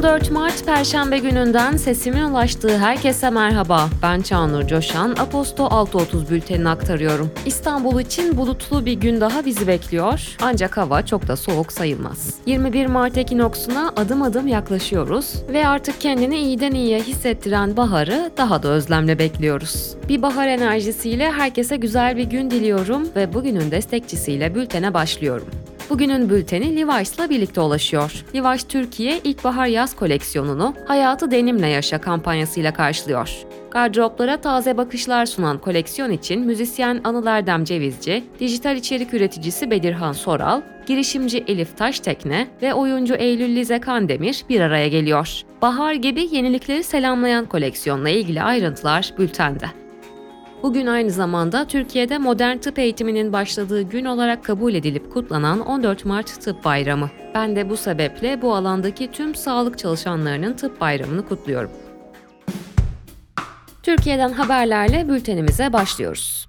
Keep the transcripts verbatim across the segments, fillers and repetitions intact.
on dört Mart Perşembe gününden sesimin ulaştığı herkese merhaba. Ben Çağnur Coşan, Aposto altı otuz bültenini aktarıyorum. İstanbul için bulutlu bir gün daha bizi bekliyor. Ancak hava çok da soğuk sayılmaz. yirmi bir Mart ekinoksuna adım adım yaklaşıyoruz ve artık kendini iyiden iyiye hissettiren baharı daha da özlemle bekliyoruz. Bir bahar enerjisiyle herkese güzel bir gün diliyorum ve bugünün destekçisiyle bültene başlıyorum. Bugünün bülteni Levi's'la birlikte ulaşıyor. Levi's Türkiye ilkbahar yaz koleksiyonunu Hayatı Denimle Yaşa kampanyasıyla karşılıyor. Gardıroplara taze bakışlar sunan koleksiyon için müzisyen Anıl Erdem Cevizci, dijital içerik üreticisi Bedirhan Soral, girişimci Elif Taştekne ve oyuncu Eylül Lize Kandemir bir araya geliyor. Bahar gibi yenilikleri selamlayan koleksiyonla ilgili ayrıntılar bültende. Bugün aynı zamanda Türkiye'de modern tıp eğitiminin başladığı gün olarak kabul edilip kutlanan on dört Mart Tıp Bayramı. Ben de bu sebeple bu alandaki tüm sağlık çalışanlarının tıp bayramını kutluyorum. Türkiye'den haberlerle bültenimize başlıyoruz.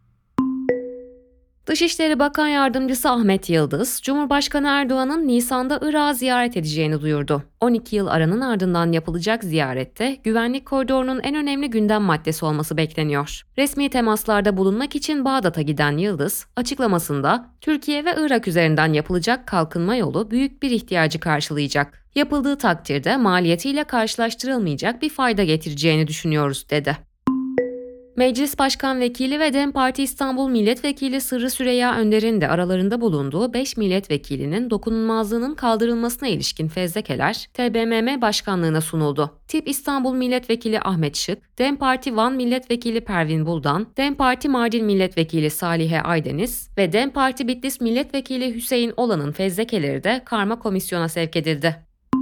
Dışişleri Bakan Yardımcısı Ahmet Yıldız, Cumhurbaşkanı Erdoğan'ın Nisan'da Irak'ı ziyaret edeceğini duyurdu. on iki yıl aranın ardından yapılacak ziyarette güvenlik koridorunun en önemli gündem maddesi olması bekleniyor. Resmi temaslarda bulunmak için Bağdat'a giden Yıldız, açıklamasında Türkiye ve Irak üzerinden yapılacak kalkınma yolu büyük bir ihtiyacı karşılayacak. Yapıldığı takdirde maliyetiyle karşılaştırılmayacak bir fayda getireceğini düşünüyoruz, dedi. Meclis Başkan Vekili ve DEM Parti İstanbul Milletvekili Sırrı Süreyya Önder'in de aralarında bulunduğu beş milletvekilinin dokunulmazlığının kaldırılmasına ilişkin fezlekeler T B M M Başkanlığı'na sunuldu. Tip İstanbul Milletvekili Ahmet Şık, DEM Parti Van Milletvekili Pervin Buldan, DEM Parti Mardin Milletvekili Salihe Aydeniz ve DEM Parti Bitlis Milletvekili Hüseyin Olan'ın fezlekeleri de karma komisyona sevk edildi.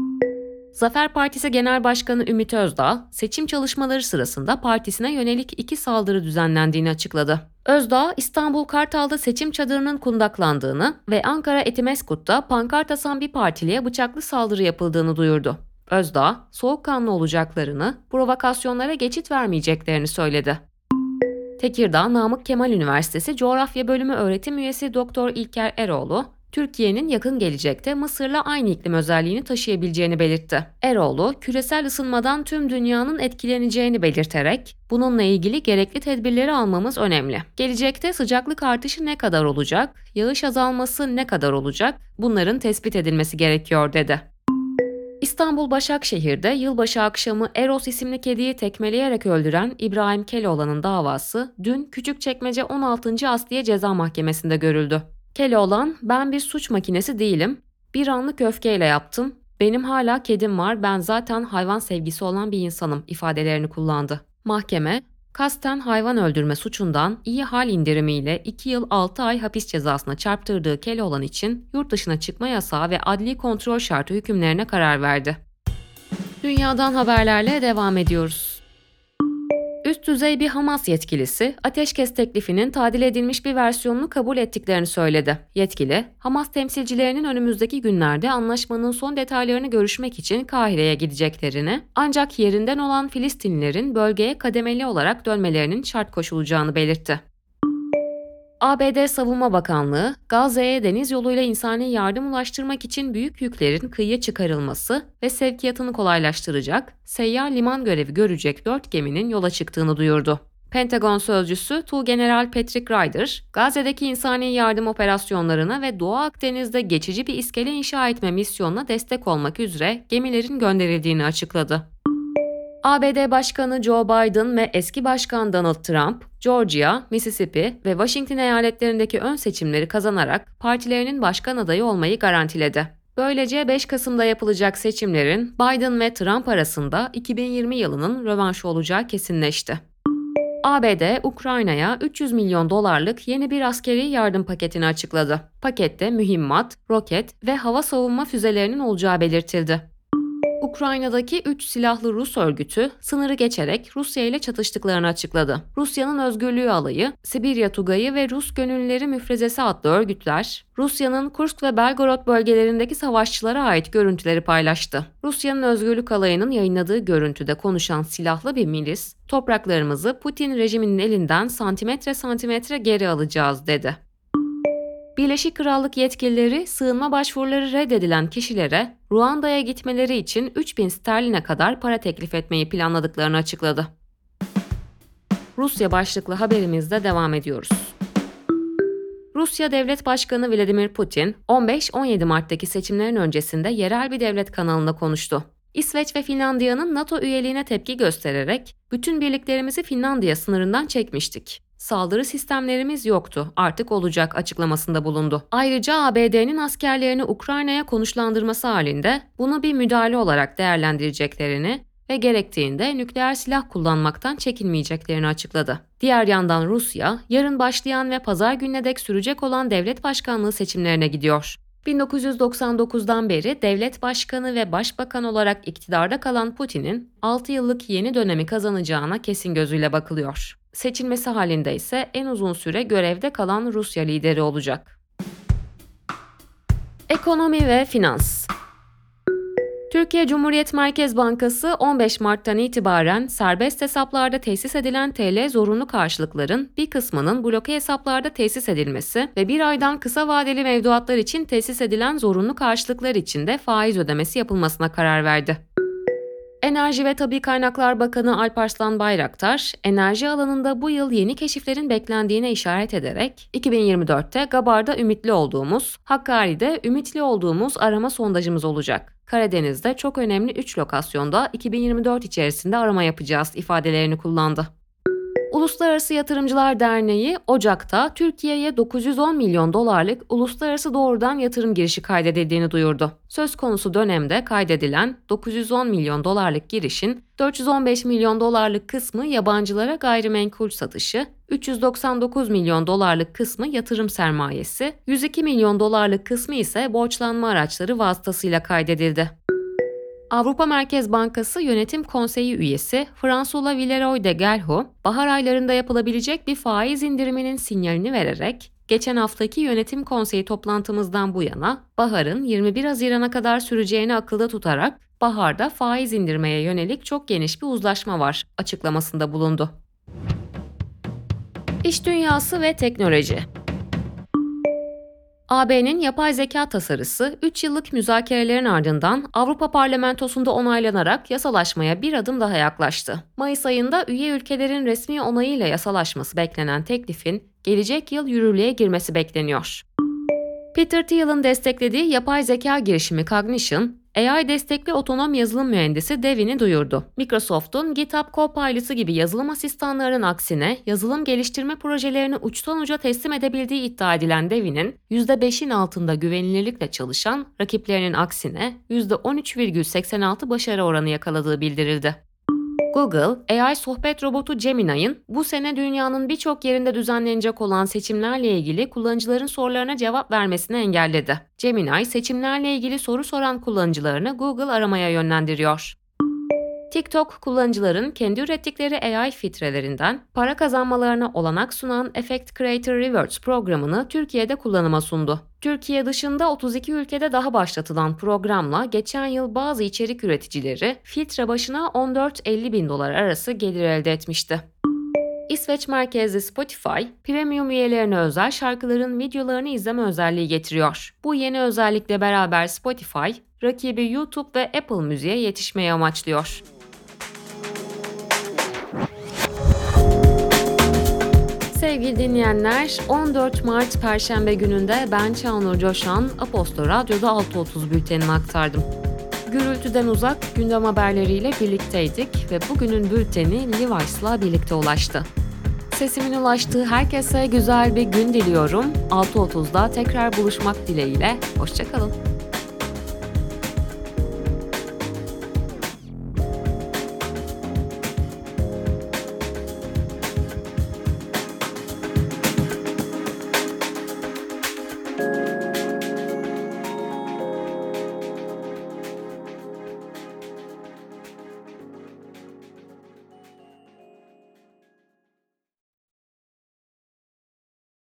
Zafer Partisi Genel Başkanı Ümit Özdağ, seçim çalışmaları sırasında partisine yönelik iki saldırı düzenlendiğini açıkladı. Özdağ, İstanbul Kartal'da seçim çadırının kundaklandığını ve Ankara Etimeskut'ta pankart asan bir partiliye bıçaklı saldırı yapıldığını duyurdu. Özdağ, soğukkanlı olacaklarını, provokasyonlara geçit vermeyeceklerini söyledi. Tekirdağ Namık Kemal Üniversitesi Coğrafya Bölümü öğretim üyesi Doktor İlker Eroğlu, Türkiye'nin yakın gelecekte Mısır'la aynı iklim özelliğini taşıyabileceğini belirtti. Eroğlu, küresel ısınmadan tüm dünyanın etkileneceğini belirterek, bununla ilgili gerekli tedbirleri almamız önemli. Gelecekte sıcaklık artışı ne kadar olacak, yağış azalması ne kadar olacak, bunların tespit edilmesi gerekiyor, dedi. İstanbul Başakşehir'de yılbaşı akşamı Eros isimli kediyi tekmeleyerek öldüren İbrahim Keloğlan'ın davası dün Küçükçekmece on altıncı Asliye Ceza Mahkemesi'nde görüldü. Keloğlan, ben bir suç makinesi değilim, bir anlık öfkeyle yaptım, benim hala kedim var, ben zaten hayvan sevgisi olan bir insanım ifadelerini kullandı. Mahkeme, kasten hayvan öldürme suçundan iyi hal indirimiyle iki yıl altı ay hapis cezasına çarptırdığı Keloğlan için yurt dışına çıkma yasağı ve adli kontrol şartı hükümlerine karar verdi. Dünyadan haberlerle devam ediyoruz. Üst düzey bir Hamas yetkilisi, ateşkes teklifinin tadil edilmiş bir versiyonunu kabul ettiklerini söyledi. Yetkili, Hamas temsilcilerinin önümüzdeki günlerde anlaşmanın son detaylarını görüşmek için Kahire'ye gideceklerini, ancak yerinden olan Filistinlilerin bölgeye kademeli olarak dönmelerinin şart koşulacağını belirtti. A B D Savunma Bakanlığı, Gazze'ye deniz yoluyla insani yardım ulaştırmak için büyük yüklerin kıyıya çıkarılması ve sevkiyatını kolaylaştıracak, seyyar liman görevi görecek dört geminin yola çıktığını duyurdu. Pentagon sözcüsü Tuğgeneral Patrick Ryder, Gazze'deki insani yardım operasyonlarına ve Doğu Akdeniz'de geçici bir iskele inşa etme misyonuna destek olmak üzere gemilerin gönderildiğini açıkladı. A B D Başkanı Joe Biden ve eski Başkan Donald Trump, Georgia, Mississippi ve Washington eyaletlerindeki ön seçimleri kazanarak partilerinin başkan adayı olmayı garantiledi. Böylece beş Kasım'da yapılacak seçimlerin Biden ve Trump arasında iki bin yirmi yılının rövanşı olacağı kesinleşti. A B D, Ukrayna'ya üç yüz milyon dolarlık yeni bir askeri yardım paketini açıkladı. Pakette mühimmat, roket ve hava savunma füzelerinin olacağı belirtildi. Ukrayna'daki üç silahlı Rus örgütü sınırı geçerek Rusya ile çatıştıklarını açıkladı. Rusya'nın Özgürlüğü Alayı, Sibirya Tugayı ve Rus Gönüllüleri Müfrezesi adlı örgütler, Rusya'nın Kursk ve Belgorod bölgelerindeki savaşçılara ait görüntüleri paylaştı. Rusya'nın Özgürlük Alayı'nın yayınladığı görüntüde konuşan silahlı bir milis, topraklarımızı Putin rejiminin elinden santimetre santimetre geri alacağız, dedi. Birleşik Krallık yetkilileri sığınma başvuruları reddedilen kişilere Ruanda'ya gitmeleri için üç bin sterline kadar para teklif etmeyi planladıklarını açıkladı. Rusya başlıklı haberimizde devam ediyoruz. Rusya Devlet Başkanı Vladimir Putin, on beş on yedi Mart'taki seçimlerin öncesinde yerel bir devlet kanalında konuştu. İsveç ve Finlandiya'nın NATO üyeliğine tepki göstererek, bütün birliklerimizi Finlandiya sınırından çekmiştik. Saldırı sistemlerimiz yoktu, artık olacak açıklamasında bulundu. Ayrıca A B D'nin askerlerini Ukrayna'ya konuşlandırması halinde bunu bir müdahale olarak değerlendireceklerini ve gerektiğinde nükleer silah kullanmaktan çekinmeyeceklerini açıkladı. Diğer yandan Rusya, yarın başlayan ve pazar gününe dek sürecek olan devlet başkanlığı seçimlerine gidiyor. bin dokuz yüz doksan dokuzdan beri devlet başkanı ve başbakan olarak iktidarda kalan Putin'in altı yıllık yeni dönemi kazanacağına kesin gözüyle bakılıyor. Seçilmesi halinde ise en uzun süre görevde kalan Rusya lideri olacak. Ekonomi ve finans. Türkiye Cumhuriyet Merkez Bankası on beş Mart'tan itibaren serbest hesaplarda tesis edilen T L zorunlu karşılıkların bir kısmının bloke hesaplarda tesis edilmesi ve bir aydan kısa vadeli mevduatlar için tesis edilen zorunlu karşılıklar için de faiz ödemesi yapılmasına karar verdi. Enerji ve Tabii Kaynaklar Bakanı Alparslan Bayraktar, enerji alanında bu yıl yeni keşiflerin beklendiğine işaret ederek, iki bin yirmi dörtte Gabar'da ümitli olduğumuz, Hakkari'de ümitli olduğumuz arama sondajımız olacak. Karadeniz'de çok önemli üç lokasyonda iki bin yirmi dört içerisinde arama yapacağız ifadelerini kullandı. Uluslararası Yatırımcılar Derneği, Ocak'ta Türkiye'ye dokuz yüz on milyon dolarlık uluslararası doğrudan yatırım girişi kaydedildiğini duyurdu. Söz konusu dönemde kaydedilen dokuz yüz on milyon dolarlık girişin dört yüz on beş milyon dolarlık kısmı yabancılara gayrimenkul satışı, üç yüz doksan dokuz milyon dolarlık kısmı yatırım sermayesi, yüz iki milyon dolarlık kısmı ise borçlanma araçları vasıtasıyla kaydedildi. Avrupa Merkez Bankası Yönetim Konseyi üyesi François Villeroy de Guerchau, bahar aylarında yapılabilecek bir faiz indiriminin sinyalini vererek, geçen haftaki Yönetim Konseyi toplantımızdan bu yana baharın yirmi bir Haziran'a kadar süreceğini akılda tutarak, baharda faiz indirmeye yönelik çok geniş bir uzlaşma var açıklamasında bulundu. İş dünyası ve teknoloji. A B'nin yapay zeka tasarısı üç yıllık müzakerelerin ardından Avrupa Parlamentosu'nda onaylanarak yasalaşmaya bir adım daha yaklaştı. Mayıs ayında üye ülkelerin resmi onayıyla yasalaşması beklenen teklifin gelecek yıl yürürlüğe girmesi bekleniyor. Peter Thiel'in desteklediği yapay zeka girişimi Cognition, A I destekli otonom yazılım mühendisi Devin'i duyurdu. Microsoft'un GitHub Copilot'ı gibi yazılım asistanlarının aksine yazılım geliştirme projelerini uçtan uca teslim edebildiği iddia edilen Devin'in yüzde beşin altında güvenilirlikle çalışan, rakiplerinin aksine yüzde on üç virgül seksen altı başarı oranı yakaladığı bildirildi. Google, A I sohbet robotu Gemini'nin bu sene dünyanın birçok yerinde düzenlenecek olan seçimlerle ilgili kullanıcıların sorularına cevap vermesini engelledi. Gemini, seçimlerle ilgili soru soran kullanıcılarını Google aramaya yönlendiriyor. TikTok, kullanıcıların kendi ürettikleri A I filtrelerinden para kazanmalarına olanak sunan Effect Creator Rewards programını Türkiye'de kullanıma sundu. Türkiye dışında otuz iki ülkede daha başlatılan programla geçen yıl bazı içerik üreticileri filtre başına on dört elli bin dolar arası gelir elde etmişti. İsveç merkezli Spotify, premium üyelerine özel şarkıların videolarını izleme özelliği getiriyor. Bu yeni özellikle beraber Spotify, rakibi YouTube ve Apple Müziğe yetişmeyi amaçlıyor. Sevgili dinleyenler, on dört Mart Perşembe gününde ben Çağnur Coşan, Aposto Radyo'da altı otuz bültenini aktardım. Gürültüden uzak gündem haberleriyle birlikteydik ve bugünün bülteni Levi's'la birlikte ulaştı. Sesimin ulaştığı herkese güzel bir gün diliyorum. altı otuzda tekrar buluşmak dileğiyle, hoşça kalın.